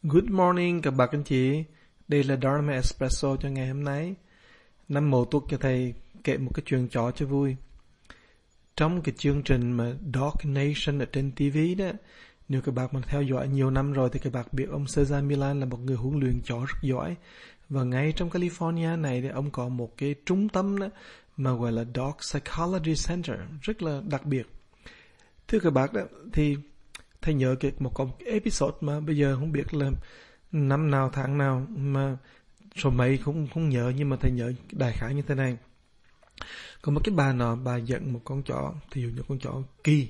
Good morning các bạn anh chị. Đây là Dharma Espresso cho ngày hôm nay. Năm mậu tuất cho thầy kể một cái chuyện chó cho vui. Trong cái chương trình mà Dog Nation ở trên TV đó, nếu các bạn mà theo dõi nhiều năm rồi thì các bạn biết ông Cesar Millan là một người huấn luyện chó rất giỏi. Và ngay trong California này thì ông có một cái trung tâm đó mà gọi là Dog Psychology Center, rất là đặc biệt. Thưa các bạn đó, thì thầy nhớ có một episode mà bây giờ không biết là năm nào tháng nào mà số mấy không nhớ, nhưng mà thầy nhớ đại khái như thế này. Có một cái bà dẫn một con chó, thí dụ như con chó Kỳ,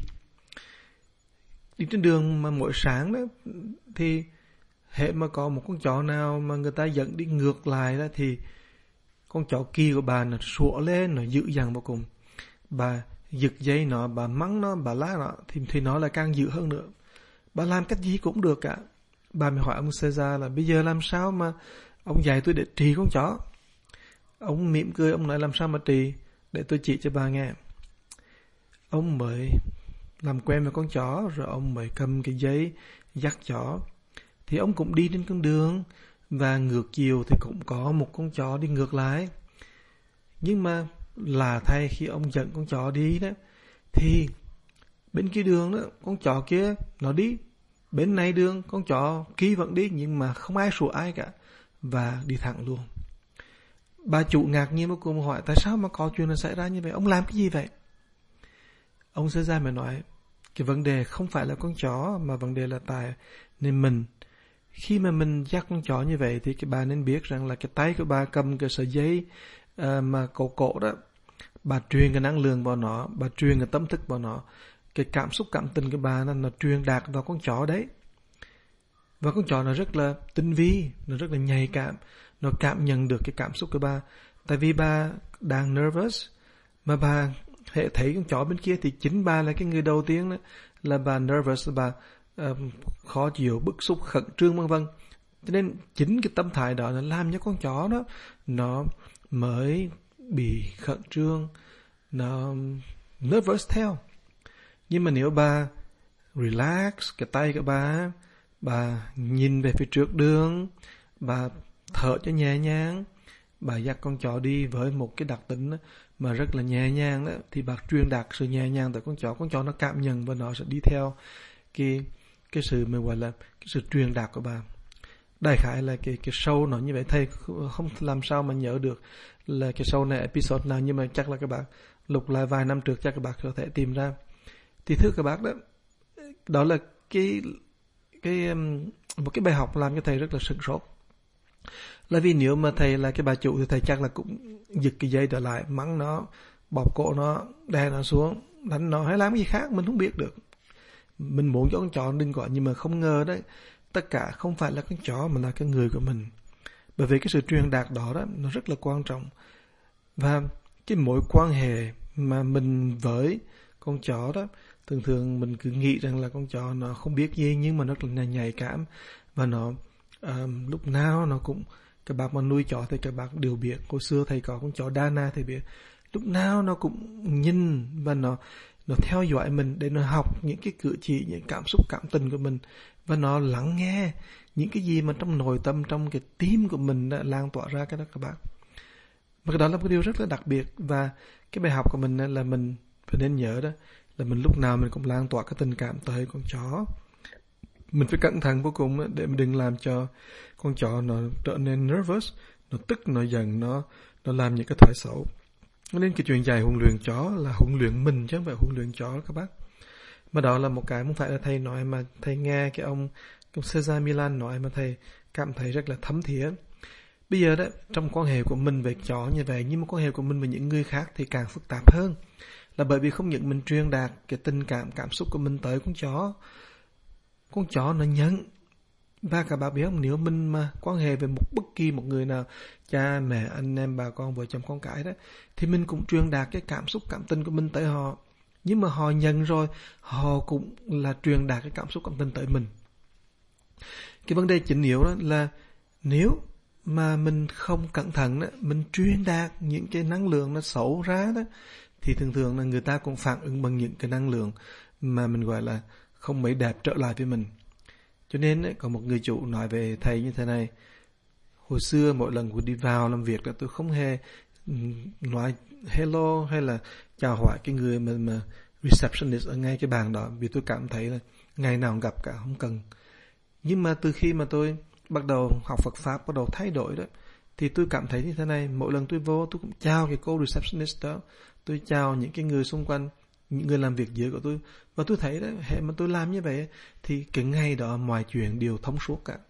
đi trên đường mà mỗi sáng đó thì hệ mà có một con chó nào mà người ta dẫn đi ngược lại đó thì con chó Kỳ của bà nó sủa lên, nó dữ dằn vô cùng. Bà giật dây nó, bà mắng nó, bà la nó thì nó lại càng dữ hơn nữa. Bà làm cách gì cũng được cả. Bà mới hỏi ông Cesar là bây giờ làm sao mà ông dạy tôi để trị con chó. Ông mỉm cười, ông nói làm sao mà trị, để tôi chỉ cho bà nghe. Ông mới làm quen với con chó, rồi ông mới cầm cái giấy dắt chó. Thì ông cũng đi trên con đường, và ngược chiều thì cũng có một con chó đi ngược lại. Nhưng mà là thay khi ông dẫn con chó đi đó, thì bên kia đường đó, con chó kia nó đi. Bên này đường, con chó kia vẫn đi, nhưng mà không ai sủa ai cả, và đi thẳng luôn. Bà chủ ngạc nhiên vô cùng hỏi, tại sao mà có chuyện này xảy ra như vậy? Ông làm cái gì vậy? Ông sẽ ra mà nói, cái vấn đề không phải là con chó, mà vấn đề là tại nên mình. Khi mà mình dắt con chó như vậy thì bà nên biết rằng là cái tay của bà cầm cái sợi dây mà cổ đó, bà truyền cái năng lượng vào nó, bà truyền cái tâm thức vào nó. Cái cảm xúc cảm tình của bà nó truyền đạt vào con chó đấy. Và con chó nó rất là tinh vi, nó rất là nhạy cảm, nó cảm nhận được cái cảm xúc của bà. Tại vì bà đang nervous, mà bà hệ thấy con chó bên kia thì chính bà là cái người đầu tiên đó, là bà nervous, bà khó chịu, bức xúc, khẩn trương vân vân. Cho nên chính cái tâm thái đó nó làm cho con chó đó nó mới bị khẩn trương, nó nervous theo. Nhưng mà nếu bà relax cái tay của bà nhìn về phía trước đường, bà thở cho nhẹ nhàng, bà dắt con chó đi với một cái đặc tính mà rất là nhẹ nhàng đó, thì bà truyền đạt sự nhẹ nhàng tới con chó nó cảm nhận và nó sẽ đi theo cái sự mà gọi là cái sự truyền đạt của bà. Đại khái là cái show nó như vậy. Thầy không làm sao mà nhớ được là cái show này episode nào, nhưng mà chắc là các bạn lục lại vài năm trước chắc các bạn có thể tìm ra. Thì thưa các bác đó là một cái bài học làm cho thầy rất là sửng sốt. Là vì nếu mà thầy là cái bà chủ thì thầy chắc là cũng giật cái dây trở lại, mắng nó, bóp cổ nó, đè nó xuống, đánh nó hay làm cái gì khác mình không biết được. Mình muốn cho con chó đừng gọi, nhưng mà không ngờ đấy, tất cả không phải là con chó mà là cái người của mình. Bởi vì cái sự truyền đạt đó nó rất là quan trọng. Và cái mối quan hệ mà mình với con chó đó, thường mình cứ nghĩ rằng là con chó nó không biết gì, nhưng mà nó rất là nhạy cảm. Và nó lúc nào nó cũng, các bác mà nuôi chó thì các bác đều biết. Hồi xưa thầy có con chó Dana thầy biết, lúc nào nó cũng nhìn và nó theo dõi mình để nó học những cái cử chỉ, những cảm xúc cảm tình của mình, và nó lắng nghe những cái gì mà trong nội tâm, trong cái tim của mình đã lan tỏa ra cái đó các bác. Và cái đó là một điều rất là đặc biệt. Và cái bài học của mình là mình phải nên nhớ đó, là mình lúc nào mình cũng lan tỏa cái tình cảm tới con chó. Mình phải cẩn thận vô cùng để mình đừng làm cho con chó nó trở nên nervous, nó tức, nó giận, nó làm những cái thói xấu. Nên cái chuyện dạy huấn luyện chó là huấn luyện mình chứ không phải huấn luyện chó các bác. Mà đó là một cái không phải là thầy nói, mà thầy nghe cái ông Cesar Millan nói mà thầy cảm thấy rất là thấm thía. Bây giờ đó, trong quan hệ của mình về chó như vậy, nhưng mà quan hệ của mình với những người khác thì càng phức tạp hơn. Là bởi vì không những mình truyền đạt cái tình cảm, cảm xúc của mình tới con chó nó nhận. Và các bạn biết không, nếu mình mà quan hệ với bất kỳ một người nào, cha, mẹ, anh em, bà con, vợ chồng, con cái đó, thì mình cũng truyền đạt cái cảm xúc, cảm tình của mình tới họ. Nhưng mà họ nhận rồi, họ cũng là truyền đạt cái cảm xúc, cảm tình tới mình. Cái vấn đề chính yếu đó là nếu mà mình không cẩn thận đó, mình truyền đạt những cái năng lượng nó xấu ra đó, thì thường là người ta cũng phản ứng bằng những cái năng lượng mà mình gọi là không mấy đẹp trở lại với mình. Cho nên ấy, có một người chủ nói về thầy như thế này: hồi xưa mỗi lần tôi đi vào làm việc là tôi không hề nói hello hay là chào hỏi cái người mà receptionist ở ngay cái bàn đó, vì tôi cảm thấy là ngày nào gặp cả, không cần. Nhưng mà từ khi mà tôi bắt đầu học Phật Pháp, bắt đầu thay đổi đó, thì tôi cảm thấy như thế này: mỗi lần tôi vô tôi cũng chào cái cô receptionist đó, tôi chào những cái người xung quanh, những người làm việc dưới của tôi. Và tôi thấy đó, hệ mà tôi làm như vậy thì cái ngày đó mọi chuyện đều thông suốt cả.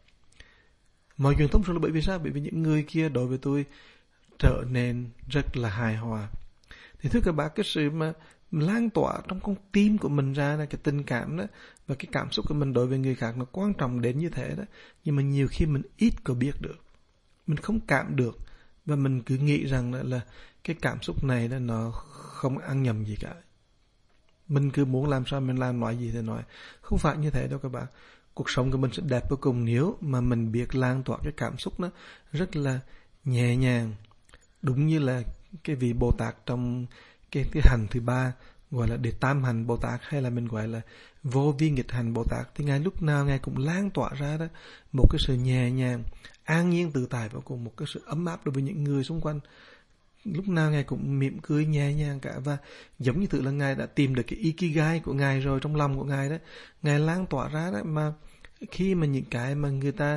Mọi chuyện thông suốt là bởi vì sao? Bởi vì những người kia đối với tôi trở nên rất là hài hòa. Thì thưa các bác, cái sự mà lan tỏa trong con tim của mình ra là cái tình cảm đó, và cái cảm xúc của mình đối với người khác nó quan trọng đến như thế đó. Nhưng mà nhiều khi mình ít có biết được, mình không cảm được, và mình cứ nghĩ rằng là cái cảm xúc này đó nó không ăn nhầm gì cả. Mình cứ muốn làm sao mình làm, nói gì thì nói. Không phải như thế đâu các bạn. Cuộc sống của mình sẽ đẹp vô cùng nếu mà mình biết lan tỏa cái cảm xúc đó rất là nhẹ nhàng. Đúng như là cái vị Bồ Tát trong cái hành thứ 3 gọi là Đệ Tam Hành Bồ Tát, hay là mình gọi là Vô Vi Nghịch Hành Bồ Tát, thì Ngài lúc nào Ngài cũng lan tỏa ra đó một cái sự nhẹ nhàng, an nhiên tự tại, và cùng một cái sự ấm áp đối với những người xung quanh. Lúc nào Ngài cũng mỉm cười nhẹ nhàng cả, và giống như tự là Ngài đã tìm được cái ikigai của Ngài rồi, trong lòng của Ngài đó, Ngài lan tỏa ra đó. Mà khi mà những cái mà người ta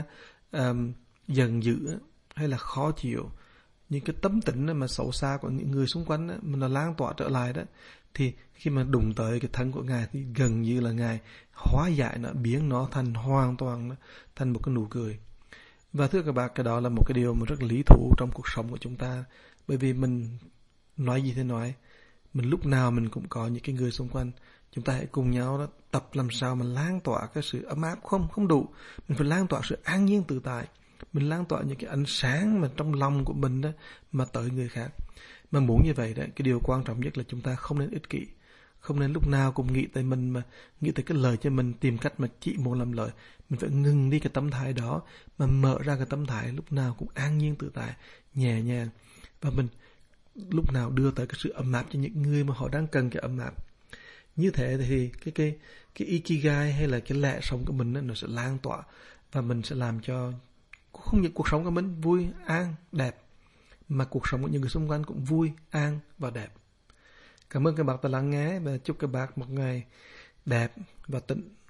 giận dữ hay là khó chịu, những cái tâm tính mà xấu xa của những người xung quanh đó, mà nó lan tỏa trở lại đó, thì khi mà đụng tới cái thân của Ngài thì gần như là Ngài hóa giải nó, biến nó thành hoàn toàn thành một cái nụ cười. Và thưa các bạn, cái đó là một cái điều mà rất lý thú trong cuộc sống của chúng ta. Bởi vì mình nói gì thì nói, mình lúc nào mình cũng có những cái người xung quanh. Chúng ta hãy cùng nhau đó tập làm sao mà lan tỏa cái sự ấm áp. Không đủ, mình phải lan tỏa sự an nhiên tự tại. Mình lan tỏa những cái ánh sáng mà trong lòng của mình đó mà tới người khác. Mà muốn như vậy đó, cái điều quan trọng nhất là chúng ta không nên ích kỷ. Không nên lúc nào cũng nghĩ tới mình, mà nghĩ tới cái lời cho mình, tìm cách mà chỉ muốn làm lợi. Mình phải ngừng đi cái tâm thái đó, mà mở ra cái tâm thái lúc nào cũng an nhiên tự tại, nhẹ nhàng. Và mình lúc nào đưa tới cái sự ấm áp cho những người mà họ đang cần cái ấm áp. Như thế thì cái ikigai hay là cái lẽ sống của mình đó, nó sẽ lan tỏa, và mình sẽ làm cho không những cuộc sống của mình vui, an, đẹp, mà cuộc sống của những người xung quanh cũng vui, an và đẹp. Cảm ơn các bạn đã lắng nghe, và chúc các bạn một ngày đẹp và tĩnh.